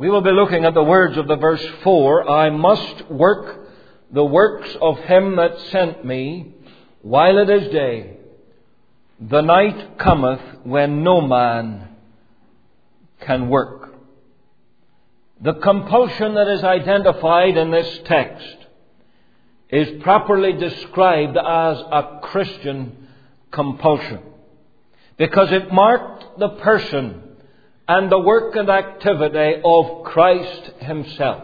We will be looking at the words of the verse 4. I must work the works of him that sent me while it is day. The night cometh when no man can work. The compulsion that is identified in this text is properly described as a Christian compulsion, because it marked the person and the work and activity of Christ himself.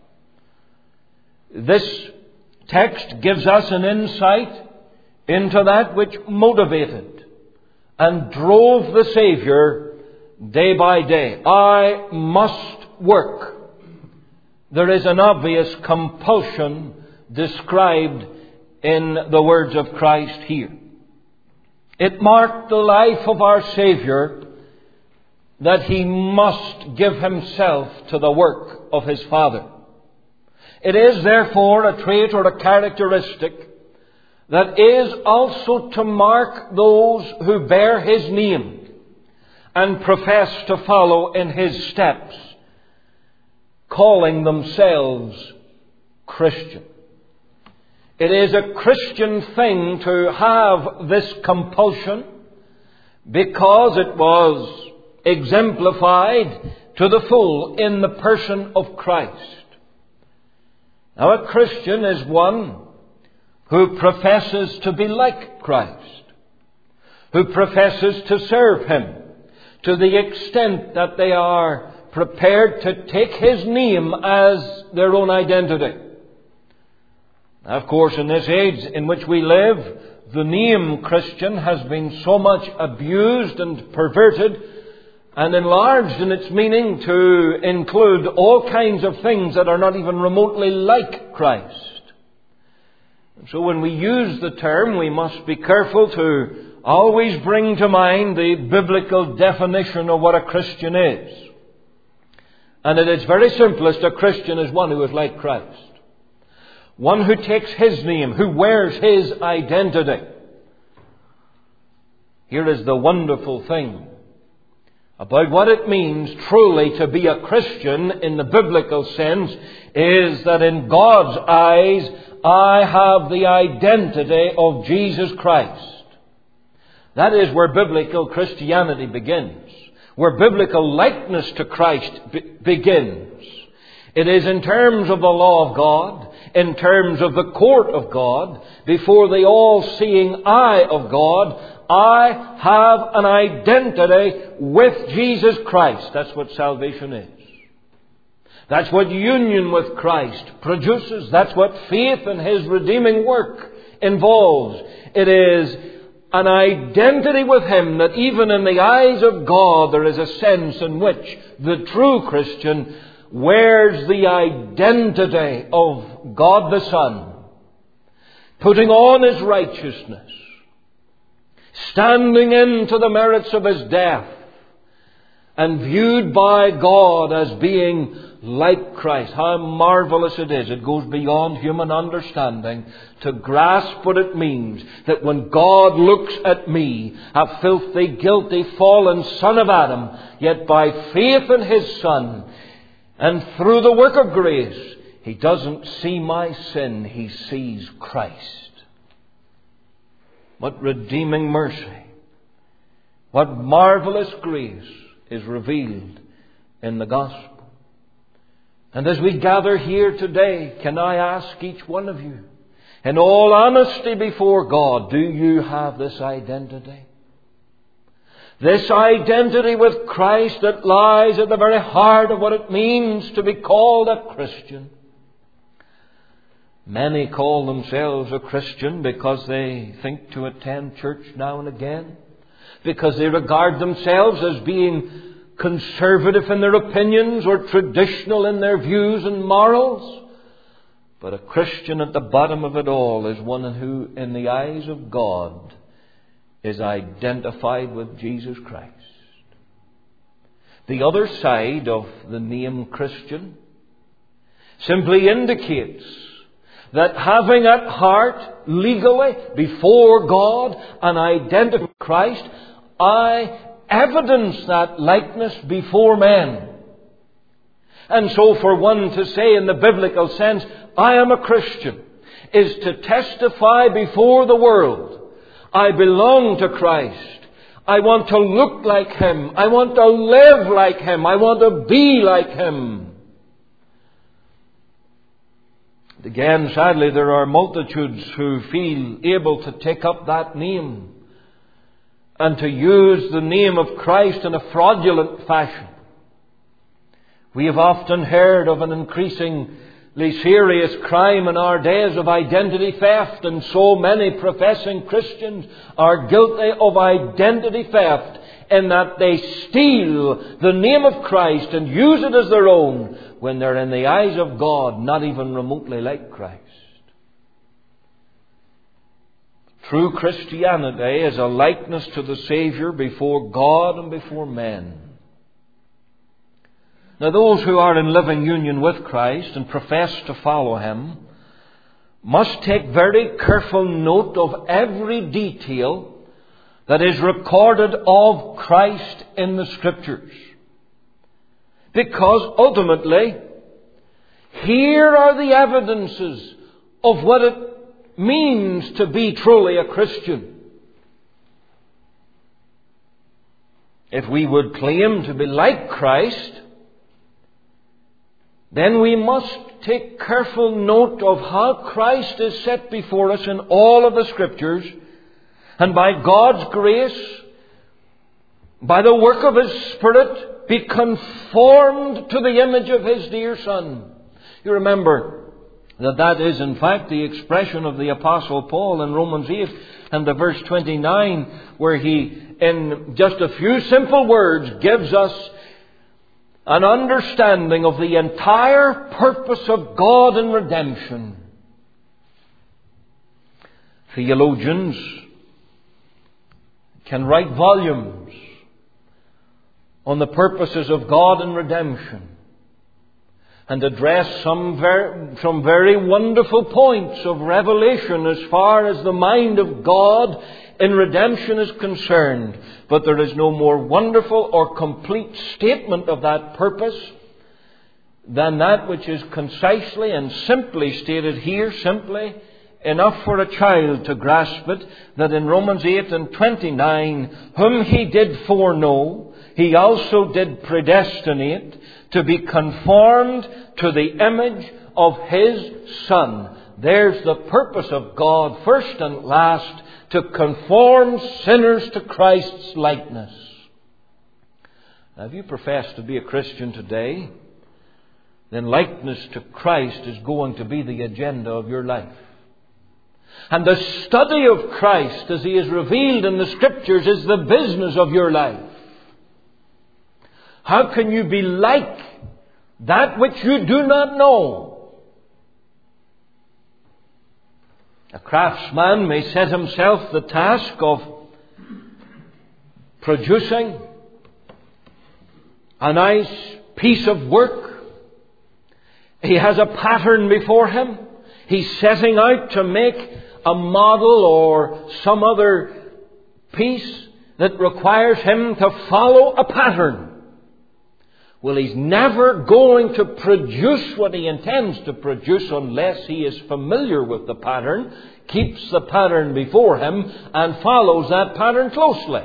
This text gives us an insight into that which motivated and drove the Savior day by day. I must work. There is an obvious compulsion described in the words of Christ here. It marked the life of our Savior that he must give himself to the work of his Father. It is therefore a trait or a characteristic that is also to mark those who bear his name and profess to follow in his steps, calling themselves Christian. It is a Christian thing to have this compulsion because it was exemplified to the full in the person of Christ. Now, a Christian is one who professes to be like Christ, who professes to serve him to the extent that they are prepared to take his name as their own identity. Now, of course, in this age in which we live, the name Christian has been so much abused and perverted and enlarged in its meaning to include all kinds of things that are not even remotely like Christ. And so when we use the term, we must be careful to always bring to mind the biblical definition of what a Christian is. And at its very simplest, a Christian is one who is like Christ. One who takes his name, who wears his identity. Here is the wonderful thing about what it means truly to be a Christian in the biblical sense, is that in God's eyes, I have the identity of Jesus Christ. That is where biblical Christianity begins, where biblical likeness to Christ begins. It is in terms of the law of God, in terms of the court of God, before the all-seeing eye of God, I have an identity with Jesus Christ. That's what salvation is. That's what union with Christ produces. That's what faith in his redeeming work involves. It is an identity with him that even in the eyes of God there is a sense in which the true Christian wears the identity of God the Son, putting on his righteousness, standing into the merits of his death, and viewed by God as being like Christ. How marvelous it is. It goes beyond human understanding to grasp what it means that when God looks at me, a filthy, guilty, fallen son of Adam, yet by faith in his Son and through the work of grace, he doesn't see my sin, he sees Christ. What redeeming mercy, what marvelous grace is revealed in the gospel. And as we gather here today, can I ask each one of you, in all honesty before God, do you have this identity? This identity with Christ that lies at the very heart of what it means to be called a Christian. Many call themselves a Christian because they think to attend church now and again, because they regard themselves as being conservative in their opinions or traditional in their views and morals. But a Christian at the bottom of it all is one who, in the eyes of God, is identified with Jesus Christ. The other side of the name Christian simply indicates that having at heart, legally, before God, an identity with Christ, I evidence that likeness before men. And so for one to say in the biblical sense, I am a Christian, is to testify before the world, I belong to Christ. I want to look like Him. I want to live like Him. I want to be like Him. Again, sadly, there are multitudes who feel able to take up that name and to use the name of Christ in a fraudulent fashion. We have often heard of an increasingly serious crime in our days of identity theft, and so many professing Christians are guilty of identity theft in that they steal the name of Christ and use it as their own when they're in the eyes of God not even remotely like Christ. True Christianity is a likeness to the Saviour before God and before men. Now, those who are in living union with Christ and profess to follow Him must take very careful note of every detail that is recorded of Christ in the Scriptures. Because ultimately, here are the evidences of what it means to be truly a Christian. If we would claim to be like Christ, then we must take careful note of how Christ is set before us in all of the Scriptures, and by God's grace, by the work of His Spirit, be conformed to the image of His dear Son. You remember that is in fact the expression of the Apostle Paul in Romans 8 and the verse 29, where he, in just a few simple words, gives us an understanding of the entire purpose of God in redemption. Theologians can write volumes on the purposes of God in redemption and address some very wonderful points of revelation as far as the mind of God in redemption is concerned. But there is no more wonderful or complete statement of that purpose than that which is concisely and simply stated here, simply enough for a child to grasp it, that in Romans 8 and 29, whom He did foreknow, He also did predestinate to be conformed to the image of His Son. There's the purpose of God, first and last, to conform sinners to Christ's likeness. Now, if you profess to be a Christian today, then likeness to Christ is going to be the agenda of your life. And the study of Christ as He is revealed in the Scriptures is the business of your life. How can you be like that which you do not know? A craftsman may set himself the task of producing a nice piece of work. He has a pattern before him. He's setting out to make a model or some other piece that requires him to follow a pattern. Well, he's never going to produce what he intends to produce unless he is familiar with the pattern, keeps the pattern before him, and follows that pattern closely.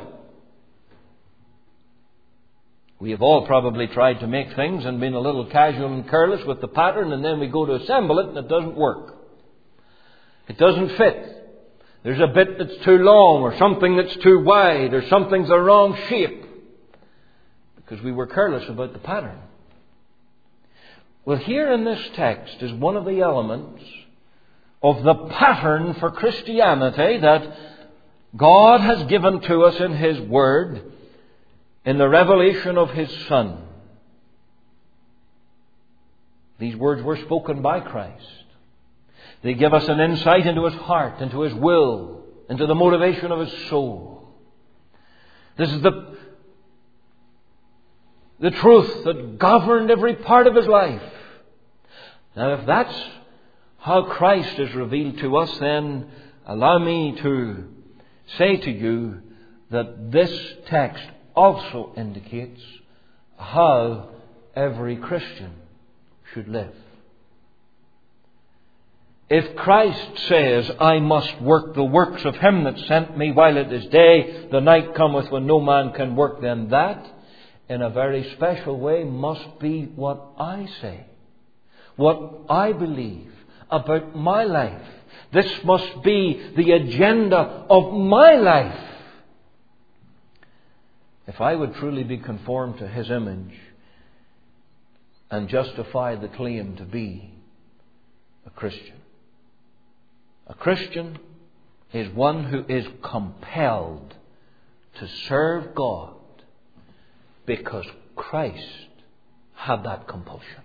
We have all probably tried to make things and been a little casual and careless with the pattern, and then we go to assemble it and it doesn't work. It doesn't fit. There's a bit that's too long, or something that's too wide, or something's the wrong shape, because we were careless about the pattern. Well, here in this text is one of the elements of the pattern for Christianity that God has given to us in His Word, in the revelation of His Son. These words were spoken by Christ. They give us an insight into His heart, into His will, into the motivation of His soul. This is the truth that governed every part of His life. Now, if that's how Christ is revealed to us, then allow me to say to you that this text also indicates how every Christian should live. If Christ says, I must work the works of Him that sent me while it is day, the night cometh when no man can work, then that, in a very special way, must be what I say, what I believe about my life. This must be the agenda of my life. If I would truly be conformed to His image and justify the claim to be a Christian. A Christian is one who is compelled to serve God because Christ had that compulsion.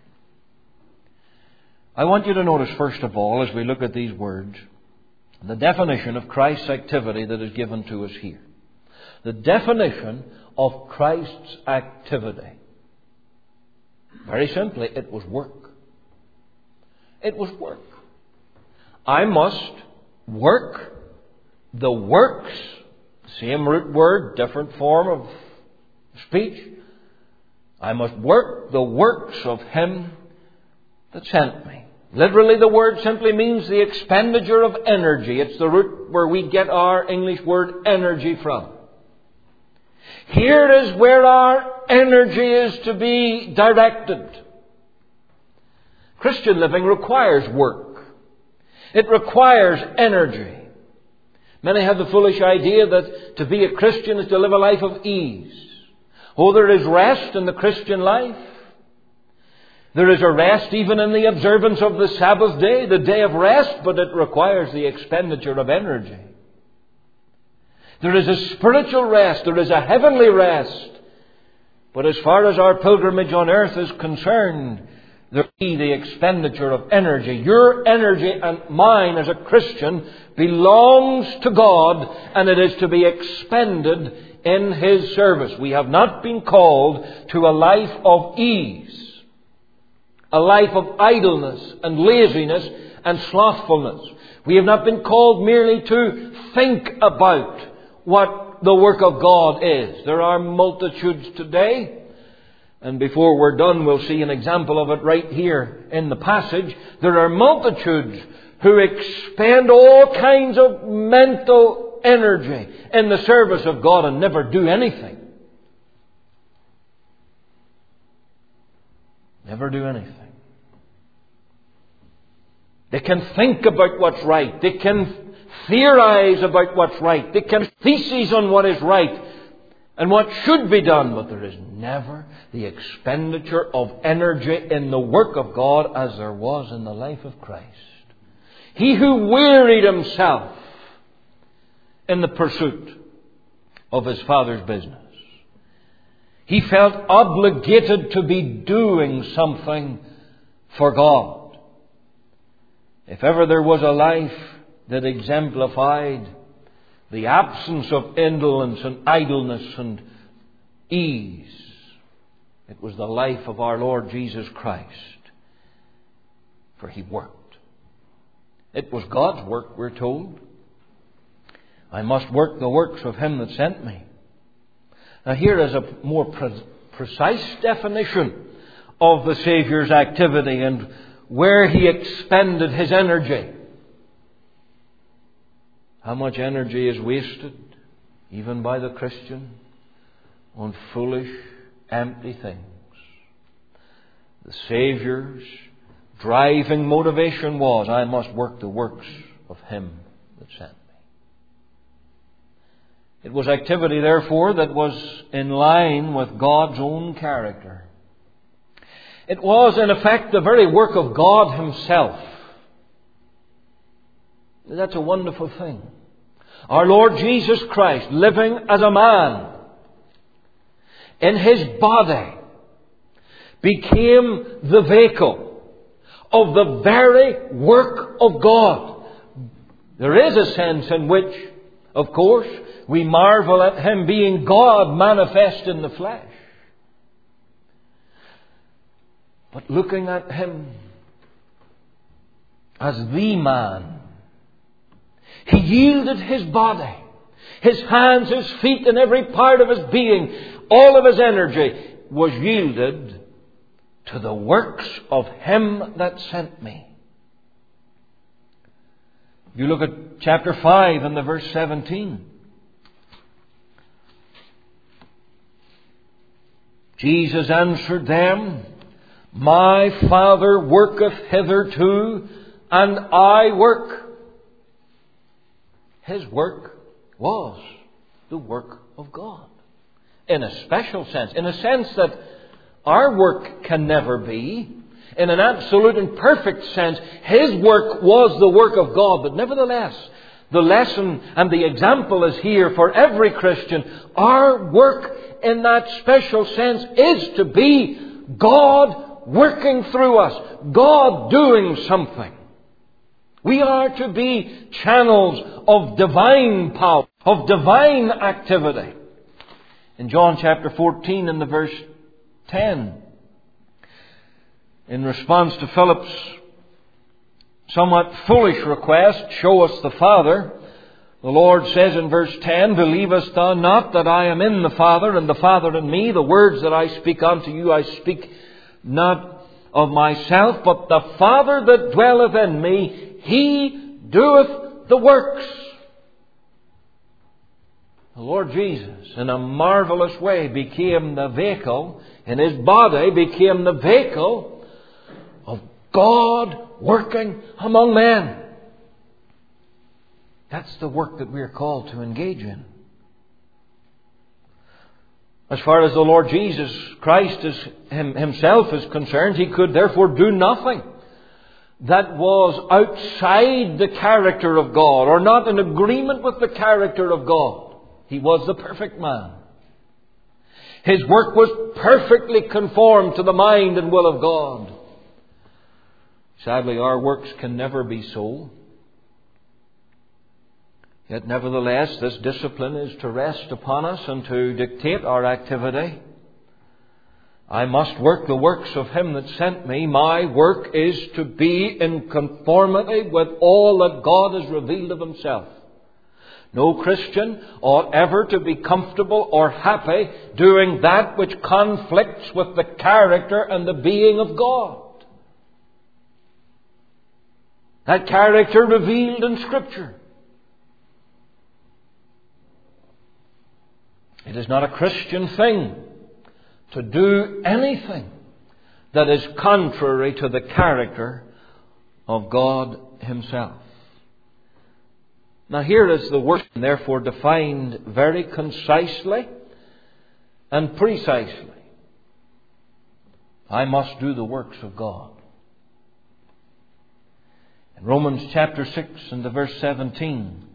I want you to notice, first of all, as we look at these words, the definition of Christ's activity that is given to us here. The definition of Christ's activity. Very simply, it was work. It was work. I must work the works, same root word, different form of speech. I must work the works of Him that sent me. Literally, the word simply means the expenditure of energy. It's the root where we get our English word energy from. Here is where our energy is to be directed. Christian living requires work. It requires energy. Many have the foolish idea that to be a Christian is to live a life of ease. Oh, there is rest in the Christian life. There is a rest even in the observance of the Sabbath day, the day of rest, but it requires the expenditure of energy. There is a spiritual rest, there is a heavenly rest. But as far as our pilgrimage on earth is concerned, there be the expenditure of energy. Your energy and mine as a Christian belongs to God, and it is to be expended in His service. We have not been called to a life of ease, a life of idleness and laziness and slothfulness. We have not been called merely to think about what the work of God is. There are multitudes today, and before we're done we'll see an example of it right here in the passage. There are multitudes who expend all kinds of mental energy in the service of God and never do anything. Never do anything. They can think about what's right. They can theorize about what's right. They can theses on what is right and what should be done. But there is never the expenditure of energy in the work of God as there was in the life of Christ. He who wearied Himself in the pursuit of His Father's business. He felt obligated to be doing something for God. If ever there was a life that exemplified the absence of indolence and idleness and ease, it was the life of our Lord Jesus Christ. For He worked. It was God's work, we're told. I must work the works of Him that sent me. Now here is a more precise definition of the Saviour's activity and where He expended His energy. How much energy is wasted, even by the Christian, on foolish, empty things. The Saviour's driving motivation was, I must work the works of Him that sent me. It was activity, therefore, that was in line with God's own character. It was, in effect, the very work of God Himself. That's a wonderful thing. Our Lord Jesus Christ, living as a man, in His body, became the vehicle of the very work of God. There is a sense in which, of course, we marvel at Him being God manifest in the flesh. But looking at Him as the man, He yielded His body, His hands, His feet, and every part of His being, all of His energy was yielded to the works of Him that sent me. You look at chapter 5 and the verse 17. Jesus answered them, My Father worketh hitherto, and I work. His work was the work of God. In a special sense. In a sense that our work can never be. In an absolute and perfect sense, His work was the work of God. But nevertheless, the lesson and the example is here for every Christian. Our work in that special sense is to be God working through us. God doing something. We are to be channels of divine power, of divine activity. In John chapter 14 and the verse 10, in response to Philip's somewhat foolish request, show us the Father, the Lord says in verse 10, Believest thou not that I am in the Father, and the Father in me? The words that I speak unto you, I speak not of myself, but the Father that dwelleth in me, He doeth the works. The Lord Jesus, in a marvelous way, became the vehicle, in His body became the vehicle of God working among men. That's the work that we are called to engage in. As far as the Lord Jesus Christ Himself is concerned, He could therefore do nothing that was outside the character of God, or not in agreement with the character of God. He was the perfect man. His work was perfectly conformed to the mind and will of God. Sadly, our works can never be so. Yet nevertheless, this discipline is to rest upon us and to dictate our activity. I must work the works of Him that sent me. My work is to be in conformity with all that God has revealed of Himself. No Christian ought ever to be comfortable or happy doing that which conflicts with the character and the being of God. That character revealed in Scripture. It is not a Christian thing to do anything that is contrary to the character of God Himself. Now here is the work, therefore defined very concisely and precisely. I must do the works of God. In Romans chapter 6 and the verse 17,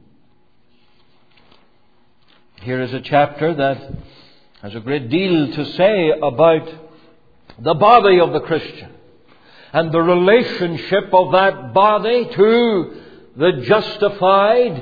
here is a chapter that has a great deal to say about the body of the Christian and the relationship of that body to the justified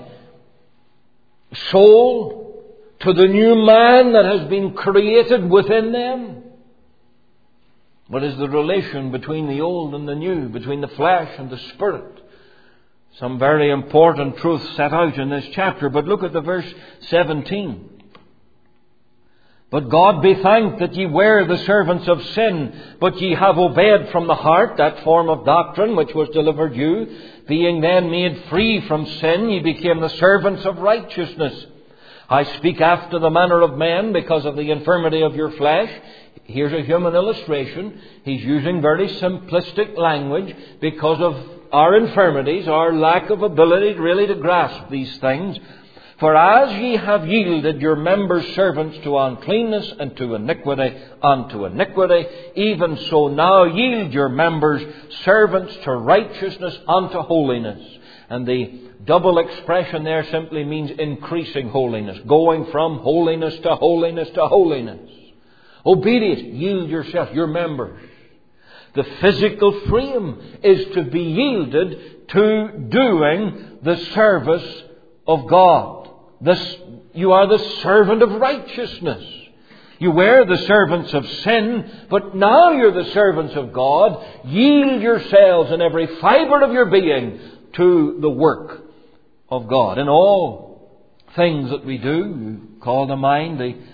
soul, to the new man that has been created within them. What is the relation between the old and the new, between the flesh and the spirit? Some very important truths set out in this chapter. But look at the verse 17. But God be thanked that ye were the servants of sin, but ye have obeyed from the heart that form of doctrine which was delivered you. Being then made free from sin, ye became the servants of righteousness. I speak after the manner of men because of the infirmity of your flesh. Here's a human illustration. He's using very simplistic language because of our infirmities, our lack of ability really to grasp these things. For as ye have yielded your members servants to uncleanness and to iniquity unto iniquity, even so now yield your members servants to righteousness unto holiness. And the double expression there simply means increasing holiness, going from holiness to holiness to holiness. Obedience, yield yourself, your members. The physical frame is to be yielded to doing the service of God. You are the servant of righteousness. You were the servants of sin, but now you're the servants of God. Yield yourselves in every fibre of your being to the work of God. In all things that we do, you call to mind the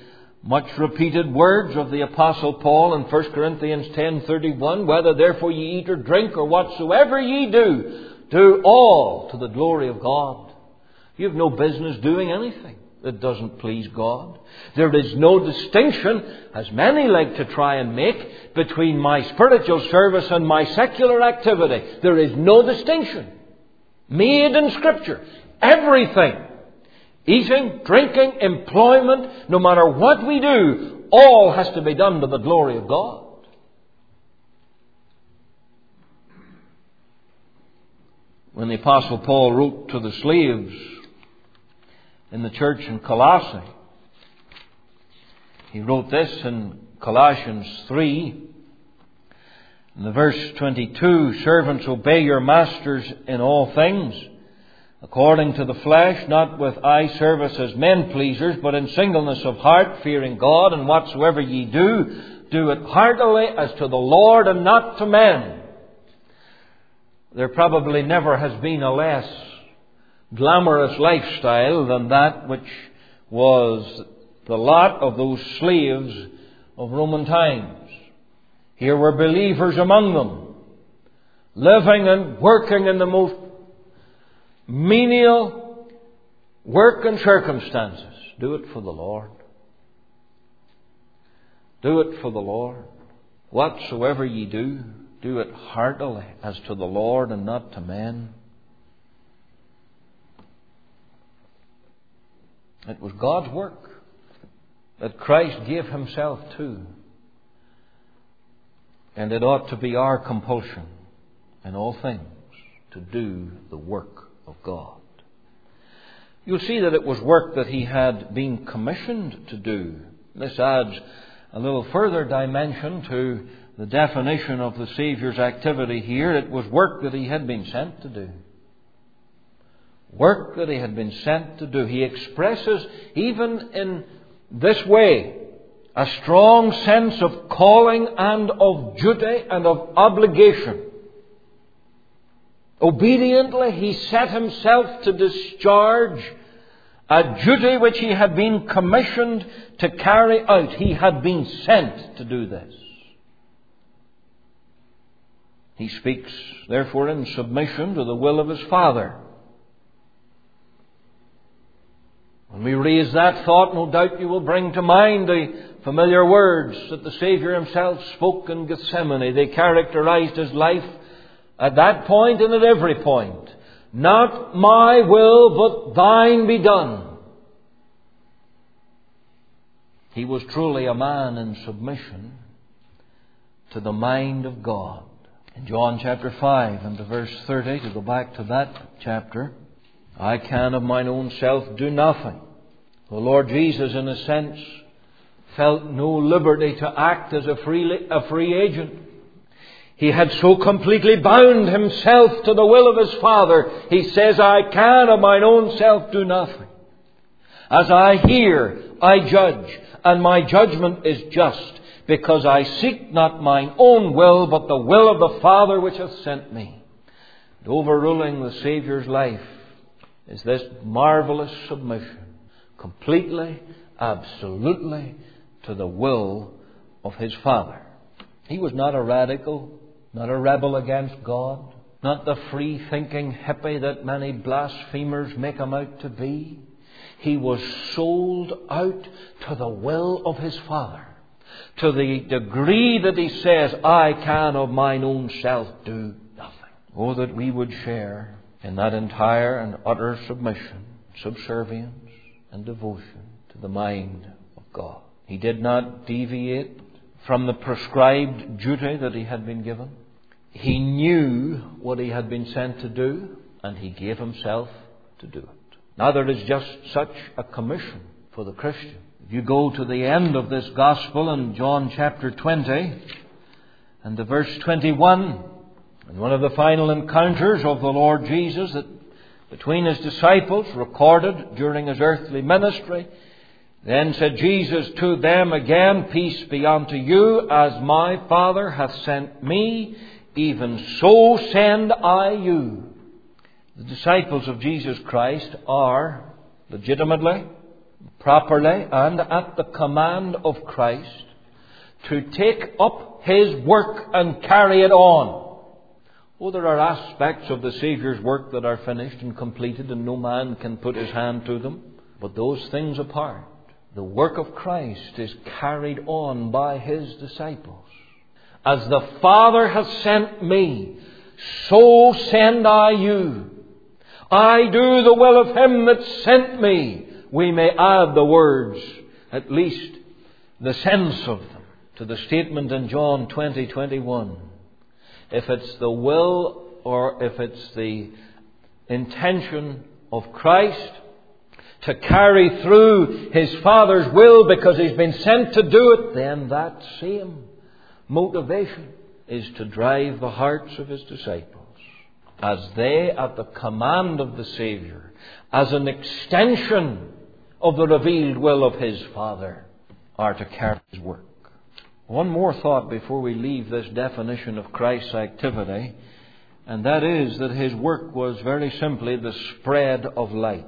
much repeated words of the Apostle Paul in 1 Corinthians 10:31, whether therefore ye eat or drink or whatsoever ye do, do all to the glory of God. You have no business doing anything that doesn't please God. There is no distinction, as many like to try and make, between my spiritual service and my secular activity. There is no distinction made in Scripture. Everything, eating, drinking, employment, no matter what we do, all has to be done to the glory of God. When the Apostle Paul wrote to the slaves in the church in Colossae, he wrote this in Colossians 3, in the verse 22, servants, obey your masters in all things, according to the flesh, not with eye service as men pleasers, but in singleness of heart, fearing God, and whatsoever ye do, do it heartily as to the Lord and not to men. There probably never has been a less glamorous lifestyle than that which was the lot of those slaves of Roman times. Here were believers among them, living and working in the most menial work and circumstances. Do it for the Lord. Do it for the Lord. Whatsoever ye do, do it heartily as to the Lord and not to men. It was God's work that Christ gave Himself to. And it ought to be our compulsion in all things to do the work of God. You'll see that it was work that He had been commissioned to do. This adds a little further dimension to the definition of the Saviour's activity here. It was work that He had been sent to do. Work that He had been sent to do. He expresses, even in this way, a strong sense of calling and of duty and of obligation. Obediently, He set Himself to discharge a duty which He had been commissioned to carry out. He had been sent to do this. He speaks, therefore, in submission to the will of His Father. When we raise that thought, no doubt you will bring to mind the familiar words that the Saviour Himself spoke in Gethsemane. They characterized His life at that point and at every point. Not my will, but thine be done. He was truly a man in submission to the mind of God. In John chapter 5 and to verse 30, to go back to that chapter, I can of mine own self do nothing. The Lord Jesus, in a sense, felt no liberty to act as a free agent. He had so completely bound Himself to the will of His Father. He says, I can of mine own self do nothing. As I hear, I judge, and my judgment is just, because I seek not mine own will, but the will of the Father which hath sent me. And overruling the Saviour's life is this marvelous submission, completely, absolutely, to the will of His Father. He was not a radical, not a rebel against God, not the free-thinking hippie that many blasphemers make Him out to be. He was sold out to the will of His Father, to the degree that He says, I can of mine own self do nothing. Oh, that we would share in that entire and utter submission, subservience, and devotion to the mind of God. He did not deviate from the prescribed duty that He had been given. He knew what He had been sent to do, and He gave Himself to do it. Now there is just such a commission for the Christian. If you go to the end of this Gospel in John chapter 20 and to verse 21, and one of the final encounters of the Lord Jesus that between His disciples, recorded during His earthly ministry, then said Jesus to them again, peace be unto you, as my Father hath sent me, even so send I you. The disciples of Jesus Christ are legitimately properly and at the command of Christ, to take up His work and carry it on. Oh, there are aspects of the Saviour's work that are finished and completed, and no man can put his hand to them. But those things apart, the work of Christ is carried on by His disciples. As the Father has sent me, so send I you. I do the will of Him that sent me. We may add the words, at least the sense of them, to the statement in John 20:21. If it's the will or if it's the intention of Christ to carry through His Father's will because He's been sent to do it, then that same motivation is to drive the hearts of His disciples as they, at the command of the Saviour, as an extension of the revealed will of His Father, are to carry His work. One more thought before we leave this definition of Christ's activity, and that is that His work was very simply the spread of light.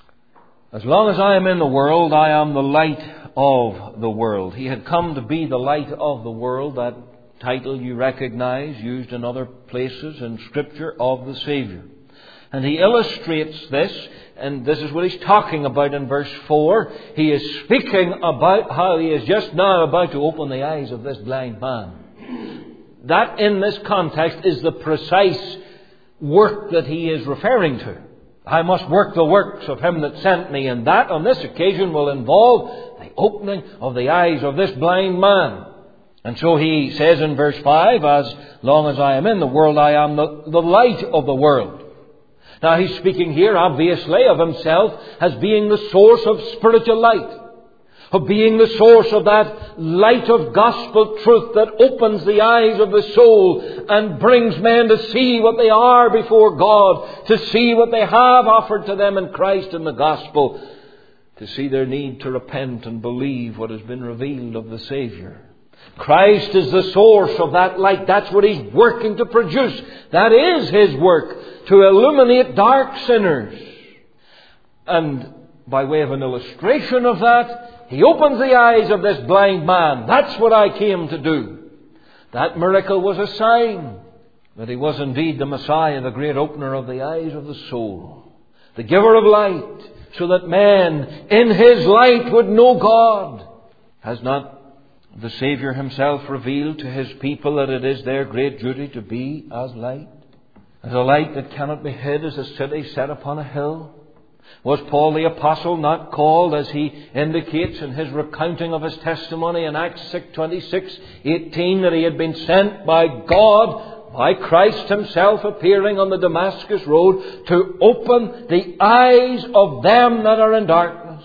As long as I am in the world, I am the light of the world. He had come to be the light of the world, that title you recognize, used in other places in Scripture, of the Saviour. And He illustrates this, and this is what He's talking about in verse 4. He is speaking about how He is just now about to open the eyes of this blind man. That, in this context, is the precise work that He is referring to. I must work the works of Him that sent me, and that, on this occasion, will involve the opening of the eyes of this blind man. And so He says in verse 5, as long as I am in the world, I am the light of the world. Now, He's speaking here, obviously, of Himself as being the source of spiritual light, of being the source of that light of gospel truth that opens the eyes of the soul and brings men to see what they are before God, to see what they have offered to them in Christ and the gospel, to see their need to repent and believe what has been revealed of the Saviour. Christ is the source of that light. That's what He's working to produce. That is His work, to illuminate dark sinners. And by way of an illustration of that, He opens the eyes of this blind man. That's what I came to do. That miracle was a sign that He was indeed the Messiah, the great opener of the eyes of the soul, the giver of light, so that man in His light would know God. Has not the Saviour Himself revealed to His people that it is their great duty to be as light? As a light that cannot be hid, as a city set upon a hill? Was Paul the Apostle not called, as he indicates in his recounting of his testimony in Acts 26:18, that he had been sent by God, by Christ Himself appearing on the Damascus road, to open the eyes of them that are in darkness?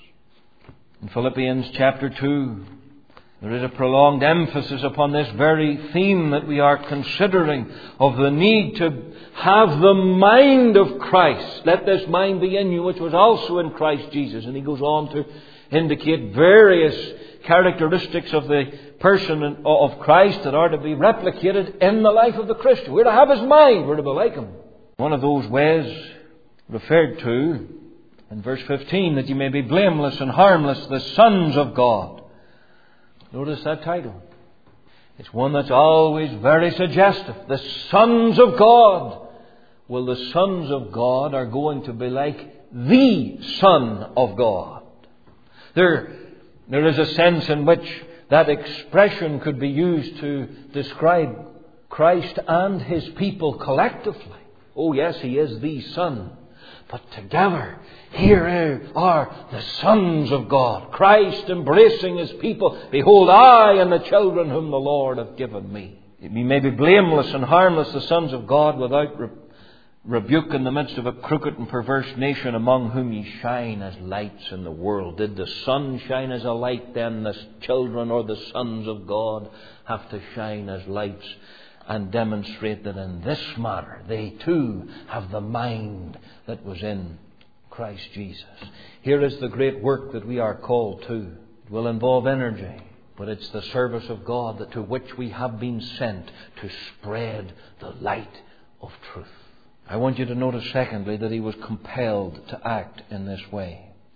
In Philippians chapter 2, there is a prolonged emphasis upon this very theme that we are considering, of the need to have the mind of Christ. Let this mind be in you, which was also in Christ Jesus. And he goes on to indicate various characteristics of the person of Christ that are to be replicated in the life of the Christian. We're to have His mind. We're to be like Him. One of those ways referred to in verse 15, that you may be blameless and harmless, the sons of God. Notice that title. It's one that's always very suggestive. The sons of God. Well, the sons of God are going to be like the Son of God. There is a sense in which that expression could be used to describe Christ and His people collectively. Oh yes, He is the Son. But together, here are the sons of God. Christ embracing His people. Behold, I and the children whom the Lord hath given me. We may be blameless and harmless, the sons of God, without rebuke in the midst of a crooked and perverse nation, among whom ye shine as lights in the world. Did the sun shine as a light, then the children or the sons of God have to shine as lights and demonstrate that in this matter they too have the mind that was in Christ Jesus. Here is the great work that we are called to. It will involve energy, but it's the service of God to which we have been sent to spread the light of truth. I want you to notice, secondly, that He was compelled to act in this way.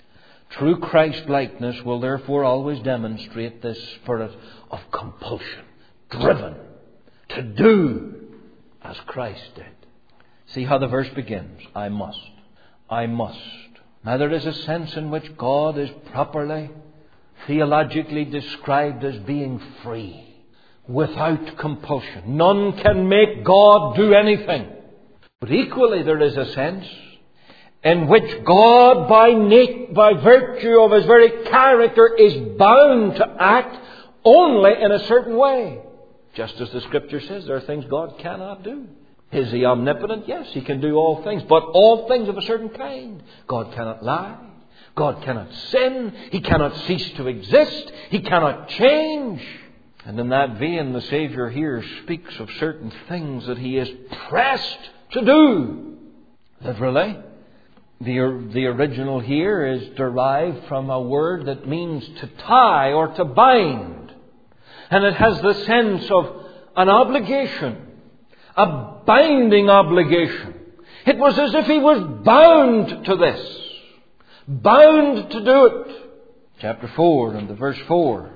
True Christ-likeness will therefore always demonstrate this spirit of compulsion, driven to do as Christ did. See how the verse begins. I must. I must. Now there is a sense in which God is properly, theologically described as being free, without compulsion. None can make God do anything. But equally there is a sense in which God, by virtue of His very character, is bound to act only in a certain way. Just as the Scripture says, there are things God cannot do. Is He omnipotent? Yes, He can do all things, but all things of a certain kind. God cannot lie. God cannot sin. He cannot cease to exist. He cannot change. And in that vein, the Saviour here speaks of certain things that He is pressed to do. Literally, the original here is derived from a word that means to tie or to bind. And it has the sense of an obligation, a binding obligation. It was as if He was bound to this, bound to do it. Chapter 4 and the verse 4.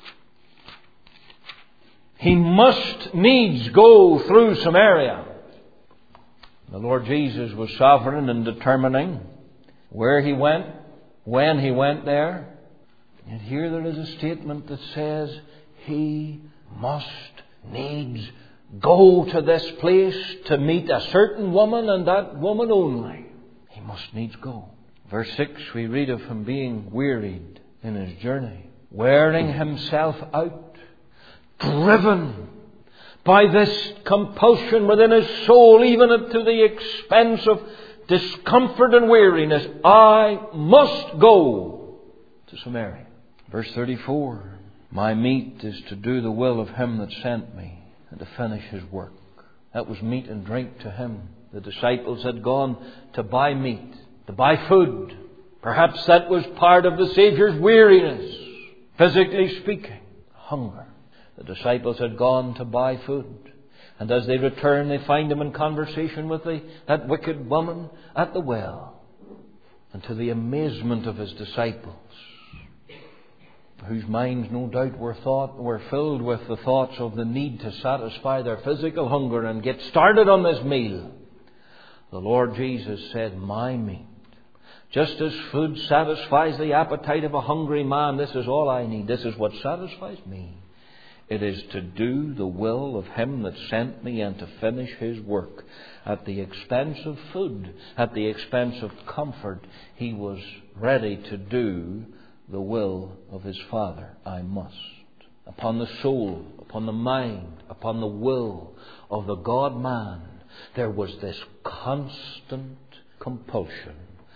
He must needs go through Samaria. The Lord Jesus was sovereign in determining where He went, when He went there. And here there is a statement that says, He must needs go to this place to meet a certain woman, and that woman only. He must needs go. Verse 6, we read of Him being wearied in His journey, wearing Himself out, driven by this compulsion within His soul, even to the expense of discomfort and weariness. I must go to Samaria. Verse 34, my meat is to do the will of Him that sent me, and to finish His work. That was meat and drink to Him. The disciples had gone to buy meat, to buy food. Perhaps that was part of the Saviour's weariness, physically speaking, hunger. The disciples had gone to buy food. And as they return, they find Him in conversation with that wicked woman at the well. And to the amazement of His disciples, whose minds no doubt were filled with the thoughts of the need to satisfy their physical hunger and get started on this meal, the Lord Jesus said, my meat. Just as food satisfies the appetite of a hungry man, this is all I need. This is what satisfies me. It is to do the will of Him that sent me and to finish His work. At the expense of food, at the expense of comfort, He was ready to do the will of His Father. I must. Upon the soul, upon the mind, upon the will of the God-man, there was this constant compulsion.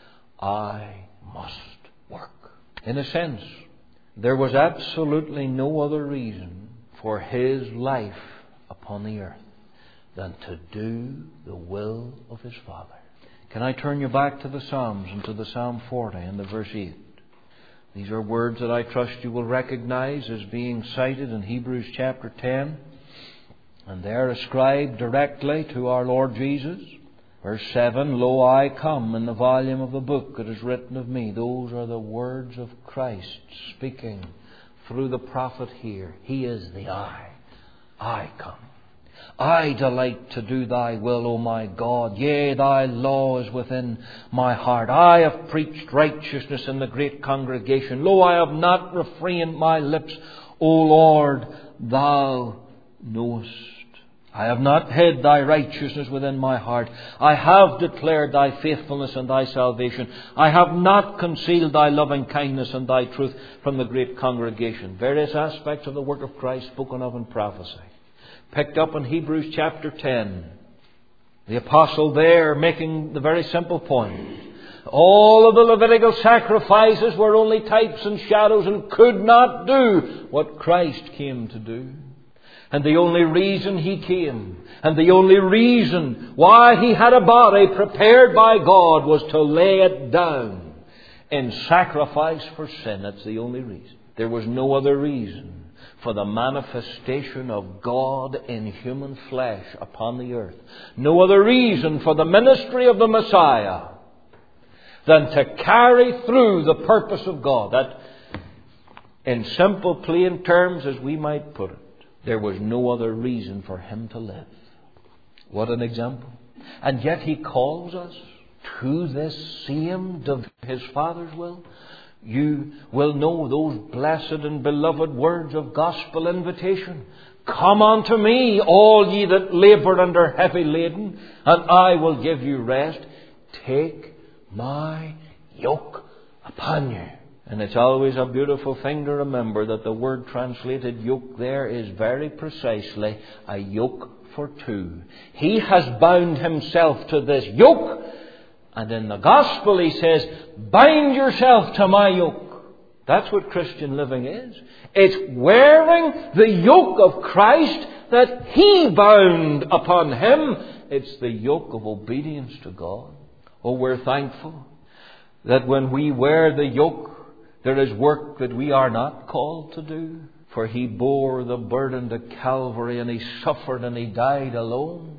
I must work. In a sense, there was absolutely no other reason for His life upon the earth than to do the will of His Father. Can I turn you back to the Psalms and to the Psalm 40 and the verse 8? These are words that I trust you will recognize as being cited in Hebrews chapter 10. And they are ascribed directly to our Lord Jesus. Verse 7, Lo, I come in the volume of the book that is written of me. Those are the words of Christ speaking through the prophet here. He is the I come. I delight to do Thy will, O my God. Yea, Thy law is within my heart. I have preached righteousness in the great congregation. Lo, I have not refrained my lips. O Lord, Thou knowest. I have not hid Thy righteousness within my heart. I have declared Thy faithfulness and Thy salvation. I have not concealed Thy loving kindness and Thy truth from the great congregation. Various aspects of the work of Christ spoken of in prophecy. Picked up in Hebrews chapter 10. The apostle there making the very simple point. All of the Levitical sacrifices were only types and shadows and could not do what Christ came to do. And the only reason He came, and the only reason why He had a body prepared by God, was to lay it down in sacrifice for sin. That's the only reason. There was no other reason for the manifestation of God in human flesh upon the earth. No other reason for the ministry of the Messiah than to carry through the purpose of God. That, in simple, plain terms, as we might put it, there was no other reason for him to live. What an example. And yet he calls us to this same of his Father's will. You will know those blessed and beloved words of gospel invitation. Come unto me, all ye that labour and are heavy laden, and I will give you rest. Take my yoke upon you. And it's always a beautiful thing to remember that the word translated yoke there is very precisely a yoke for two. He has bound himself to this yoke, and in the gospel he says, bind yourself to my yoke. That's what Christian living is. It's wearing the yoke of Christ that he bound upon him. It's the yoke of obedience to God. Oh, we're thankful that when we wear the yoke, there is work that we are not called to do. For he bore the burden to Calvary, and he suffered and he died alone.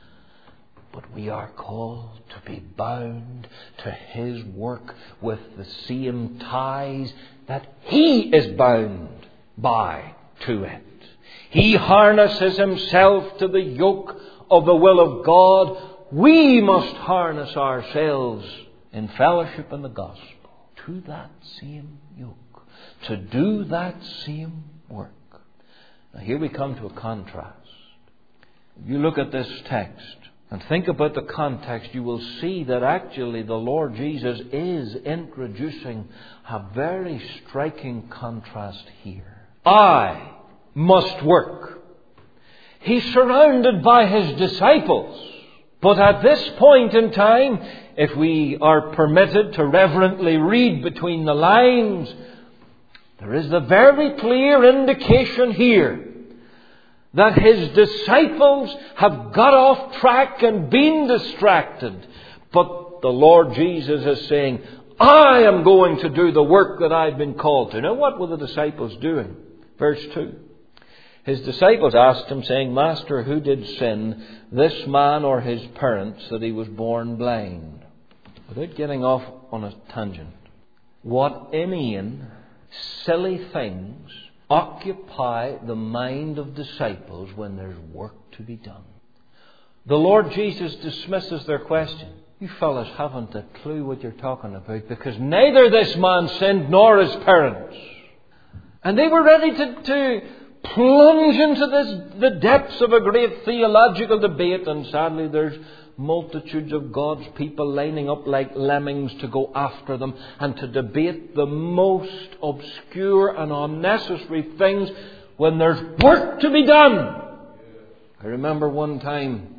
But we are called to be bound to his work with the same ties that he is bound by to it. He harnesses himself to the yoke of the will of God. We must harness ourselves in fellowship in the gospel to that same yoke, to do that same work. Now here we come to a contrast. If you look at this text and think about the context, you will see that actually the Lord Jesus is introducing a very striking contrast here. I must work. He's surrounded by his disciples. But at this point in time, if we are permitted to reverently read between the lines, there is the very clear indication here that his disciples have got off track and been distracted. But the Lord Jesus is saying, I am going to do the work that I've been called to. Now, what were the disciples doing? Verse 2. His disciples asked him, saying, Master, who did sin, this man or his parents, that he was born blind? Without getting off on a tangent, what inane, silly things occupy the mind of disciples when there's work to be done? The Lord Jesus dismisses their question. You fellas haven't a clue what you're talking about, because neither this man sinned nor his parents. And they were ready to plunge into the depths of a great theological debate, and sadly there's multitudes of God's people lining up like lemmings to go after them and to debate the most obscure and unnecessary things when there's work to be done. I remember one time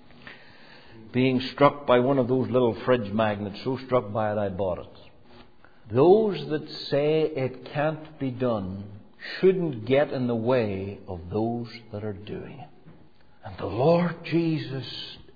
being struck by one of those little fridge magnets, so struck by it I bought it. Those that say it can't be done shouldn't get in the way of those that are doing it. And the Lord Jesus,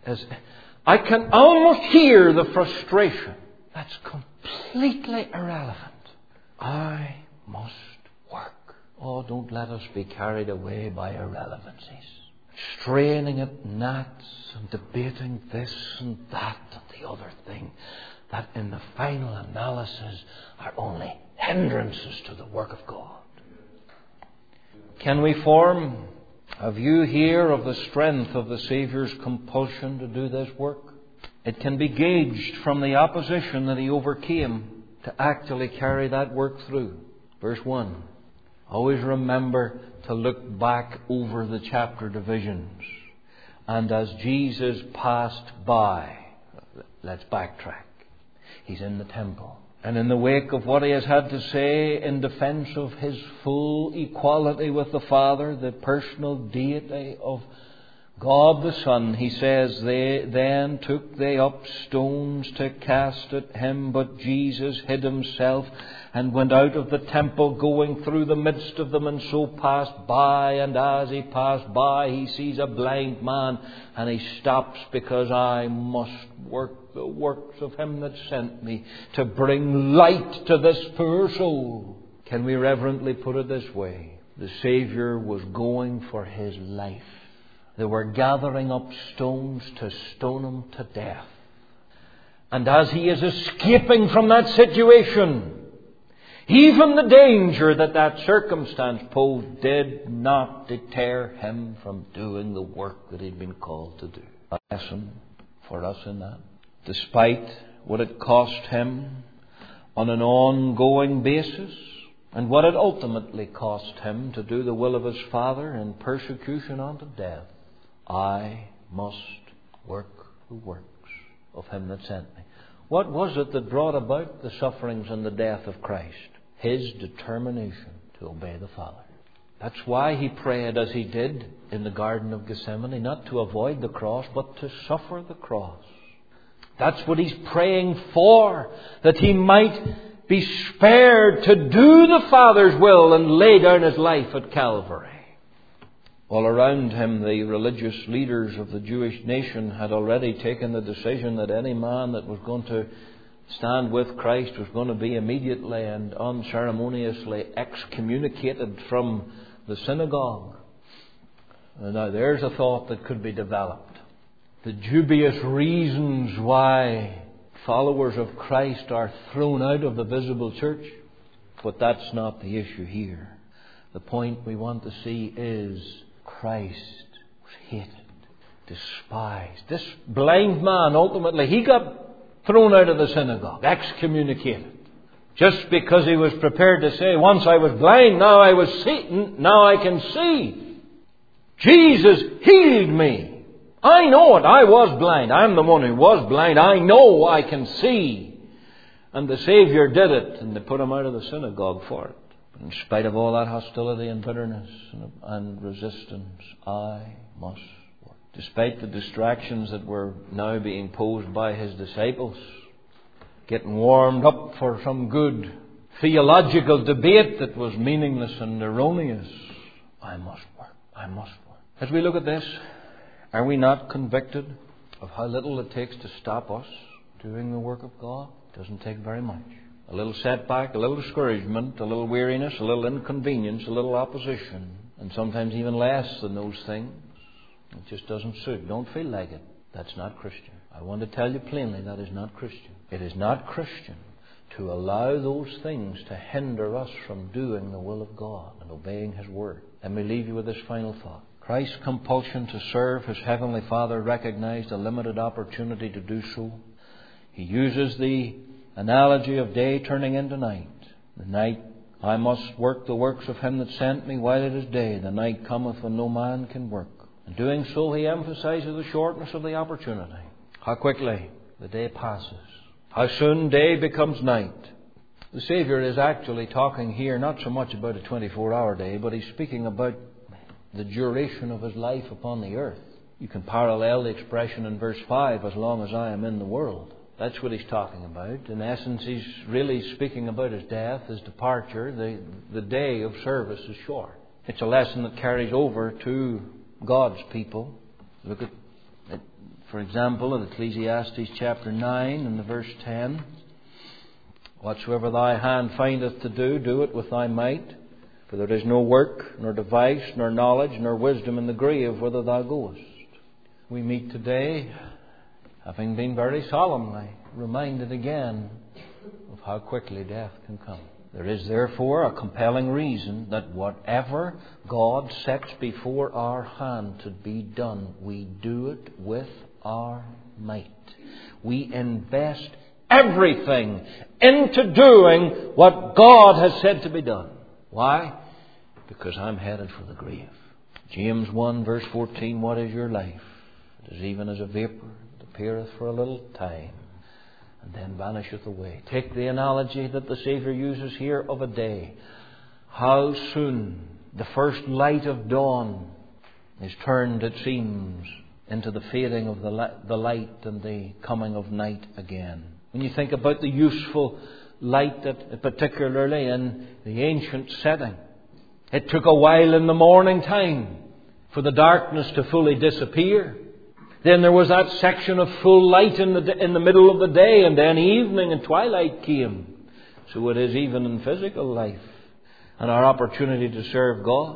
I can almost hear the frustration. That's completely irrelevant. I must work. Oh, don't let us be carried away by irrelevancies. Straining at gnats and debating this and that and the other thing, that in the final analysis are only hindrances to the work of God. Can we form a view here of the strength of the Saviour's compulsion to do this work? It can be gauged from the opposition that he overcame to actually carry that work through. Verse 1. Always remember to look back over the chapter divisions. And as Jesus passed by, let's backtrack. He's in the temple. And in the wake of what he has had to say in defense of his full equality with the Father, the personal deity of God the Son, he says, Then took they up stones to cast at him, but Jesus hid himself and went out of the temple, going through the midst of them, and so passed by. And as he passed by, he sees a blind man, and he stops, because I must work the works of him that sent me, to bring light to this poor soul. Can we reverently put it this way? The Saviour was going for his life. They were gathering up stones to stone him to death. And as he is escaping from that situation, even the danger that circumstance posed did not deter him from doing the work that he'd been called to do. A lesson for us in that. Despite what it cost him on an ongoing basis, and what it ultimately cost him to do the will of his Father in persecution unto death, I must work the works of him that sent me. What was it that brought about the sufferings and the death of Christ? His determination to obey the Father. That's why he prayed as he did in the Garden of Gethsemane, not to avoid the cross, but to suffer the cross. That's what he's praying for, that he might be spared to do the Father's will and lay down his life at Calvary. All around him, the religious leaders of the Jewish nation had already taken the decision that any man that was going to stand with Christ was going to be immediately and unceremoniously excommunicated from the synagogue. And now there's a thought that could be developed. The dubious reasons why followers of Christ are thrown out of the visible church. But that's not the issue here. The point we want to see is Christ was hated, despised. This blind man, ultimately, he got thrown out of the synagogue, excommunicated. Just because he was prepared to say, once I was blind, now I was seeing, now I can see. Jesus healed me. I know it. I was blind. I'm the one who was blind. I know I can see. And the Savior did it, and they put him out of the synagogue for it. But in spite of all that hostility and bitterness and resistance, I must. Despite the distractions that were now being posed by his disciples, getting warmed up for some good theological debate that was meaningless and erroneous, I must work. I must work. As we look at this, are we not convicted of how little it takes to stop us doing the work of God? It doesn't take very much. A little setback, a little discouragement, a little weariness, a little inconvenience, a little opposition, and sometimes even less than those things. It just doesn't suit. Don't feel like it. That's not Christian. I want to tell you plainly, that is not Christian. It is not Christian to allow those things to hinder us from doing the will of God and obeying His Word. Let me leave you with this final thought. Christ's compulsion to serve His Heavenly Father recognized a limited opportunity to do so. He uses the analogy of day turning into night. The night, I must work the works of Him that sent me while it is day. The night cometh when no man can work. In doing so, he emphasizes the shortness of the opportunity. How quickly the day passes. How soon day becomes night. The Savior is actually talking here not so much about a 24-hour day, but He's speaking about the duration of His life upon the earth. You can parallel the expression in verse 5, as long as I am in the world. That's what He's talking about. In essence, He's really speaking about His death, His departure. The day of service is short. It's a lesson that carries over to God's people. Look at, for example, in Ecclesiastes chapter 9 and the verse 10. Whatsoever thy hand findeth to do, do it with thy might. For there is no work, nor device, nor knowledge, nor wisdom in the grave whither thou goest. We meet today, having been very solemnly reminded again of how quickly death can come. There is therefore a compelling reason that whatever God sets before our hand to be done, we do it with our might. We invest everything into doing what God has said to be done. Why? Because I'm headed for the grave. James 1 verse 14, what is your life? It is even as a vapour that appeareth for a little time, and then vanisheth away. Take the analogy that the Saviour uses here of a day. How soon the first light of dawn is turned, it seems, into the fading of the light and the coming of night again. When you think about the useful light, that particularly in the ancient setting, it took a while in the morning time for the darkness to fully disappear. Then there was that section of full light in the middle of the day, and then evening and twilight came. So it is even in physical life and our opportunity to serve God.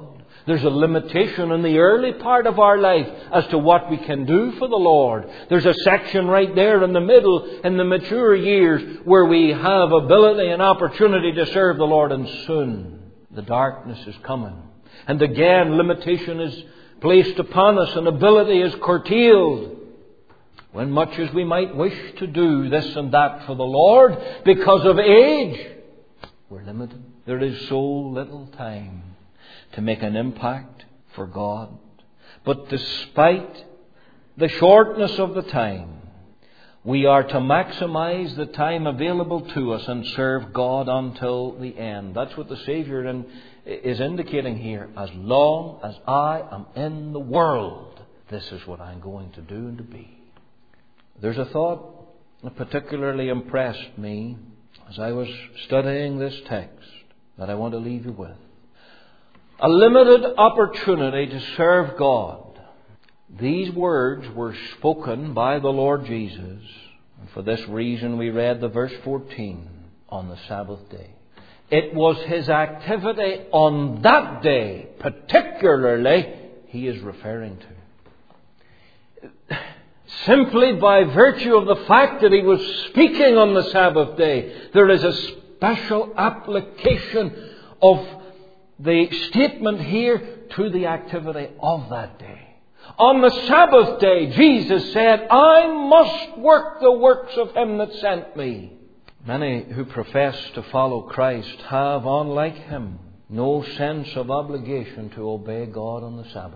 There's a limitation in the early part of our life as to what we can do for the Lord. There's a section right there in the middle, in the mature years, where we have ability and opportunity to serve the Lord, and soon the darkness is coming. And again, limitation is placed upon us and ability is curtailed. When much as we might wish to do this and that for the Lord, because of age, we're limited. There is so little time to make an impact for God. But despite the shortness of the time, we are to maximize the time available to us and serve God until the end. That's what the Saviour is indicating here. As long as I am in the world, this is what I'm going to do and to be. There's a thought that particularly impressed me as I was studying this text that I want to leave you with. A limited opportunity to serve God. These words were spoken by the Lord Jesus. And for this reason we read the verse 14, on the Sabbath day. It was His activity on that day, particularly, He is referring to. Simply by virtue of the fact that He was speaking on the Sabbath day, there is a special application of the statement here to the activity of that day. On the Sabbath day, Jesus said, I must work the works of Him that sent me. Many who profess to follow Christ have, unlike Him, no sense of obligation to obey God on the Sabbath.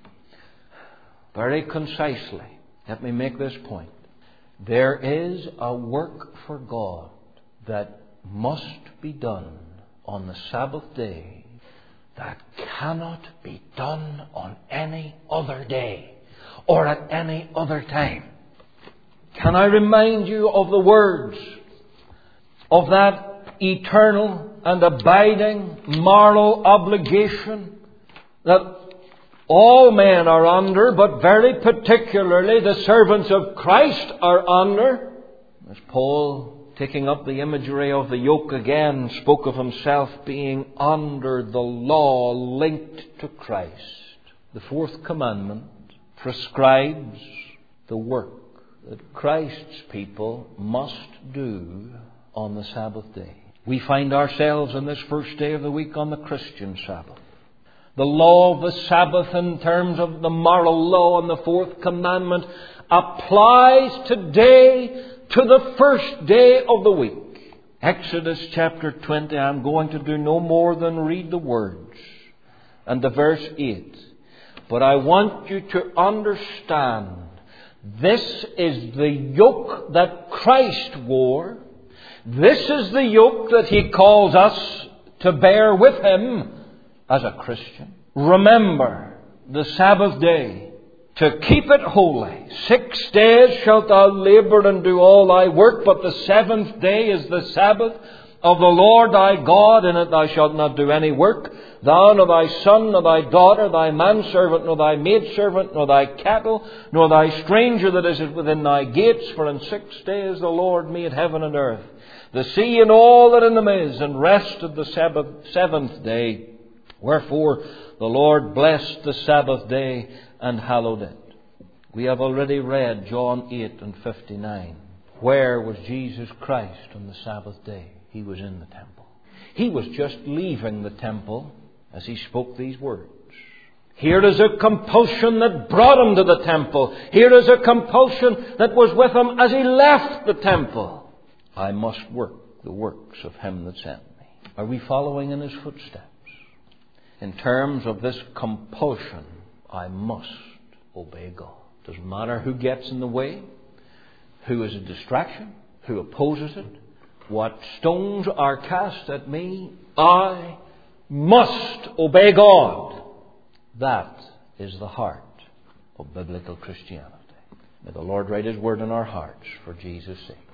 Very concisely, let me make this point. There is a work for God that must be done on the Sabbath day that cannot be done on any other day or at any other time. Can I remind you of the words of that eternal and abiding moral obligation that all men are under, but very particularly the servants of Christ are under? As Paul, taking up the imagery of the yoke again, spoke of himself being under the law linked to Christ. The fourth commandment prescribes the work that Christ's people must do on the Sabbath day. We find ourselves on this first day of the week on the Christian Sabbath. The law of the Sabbath in terms of the moral law and the fourth commandment applies today to the first day of the week. Exodus chapter 20, I'm going to do no more than read the words and the verse 8. But I want you to understand this is the yoke that Christ wore. This is the yoke that He calls us to bear with Him as a Christian. Remember the Sabbath day, to keep it holy. 6 days shalt thou labour and do all thy work, but the seventh day is the Sabbath of the Lord thy God. In it thou shalt not do any work, thou, nor thy son, nor thy daughter, thy manservant, nor thy maidservant, nor thy cattle, nor thy stranger that is within thy gates. For in 6 days the Lord made heaven and earth, the sea and all that in them is, and rested the seventh day. Wherefore the Lord blessed the Sabbath day and hallowed it. We have already read John 8 and 59. Where was Jesus Christ on the Sabbath day? He was in the temple. He was just leaving the temple as He spoke these words. Here is a compulsion that brought Him to the temple. Here is a compulsion that was with Him as He left the temple. I must work the works of Him that sent me. Are we following in His footsteps? In terms of this compulsion, I must obey God. Doesn't matter who gets in the way, who is a distraction, who opposes it, what stones are cast at me, I must obey God. That is the heart of biblical Christianity. May the Lord write His word in our hearts for Jesus' sake.